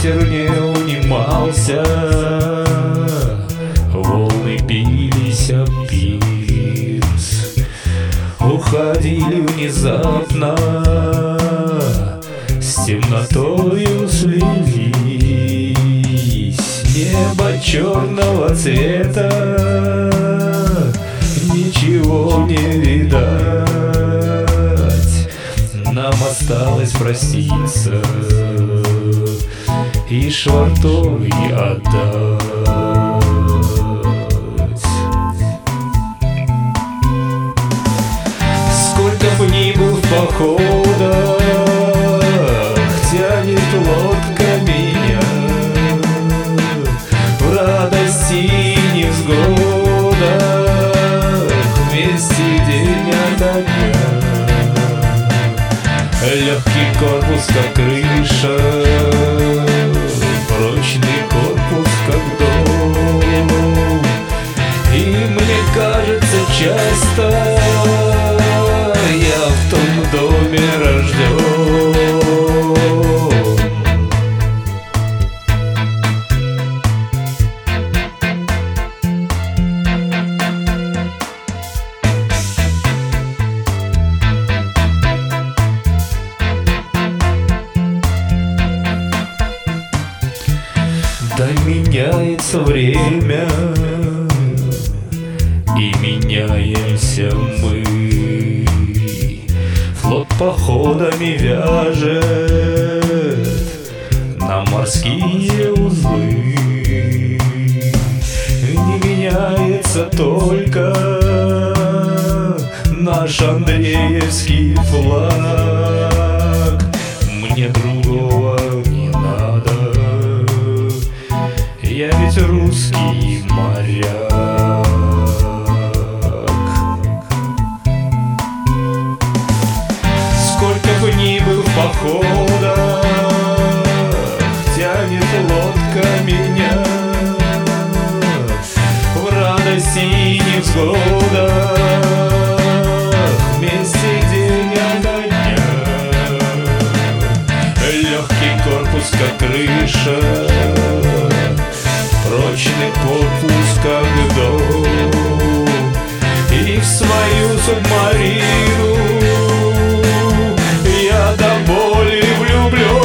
ветер не унимался, волны бились об пирс, уходили внезапно, с темнотою слились. Небо черного цвета, ничего не видать. Нам осталось проститься и швартовый отдать. Сколько б ни был в походах, тянет лодка меня в радости и невзгодах, вместе день ото дня. Легкий корпус, как крыша, прочный корпус, как дом. И мне кажется часто, я в том доме рожден. Да меняется время, и меняемся мы. Флот походами вяжет нам морские узлы. Не меняется только наш Андреевский флаг. Мне другого не надо, я ведь русский моряк. Сколько бы ни был в походах, тянет лодка меня в радости и невзгодах, вместе день ото дня. Легкий корпус, как крыша, прочный корпус, как дом. И в свою субмарину я до боли влюблен.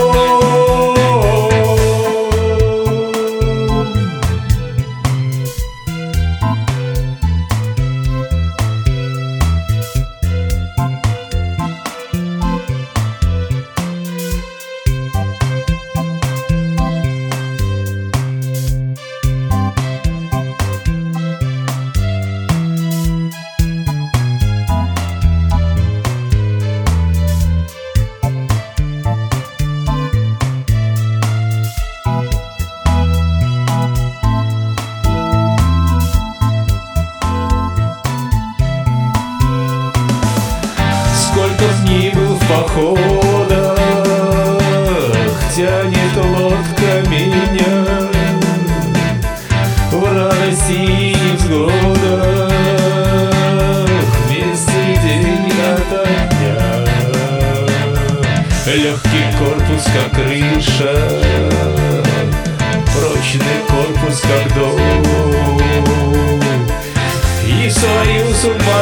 Сколько б ни был в походах, тянет лодка меня в радости и невзгодах, вместе день ото дня. Легкий корпус, как крыша, прочный корпус, как дом. И в свою субмарину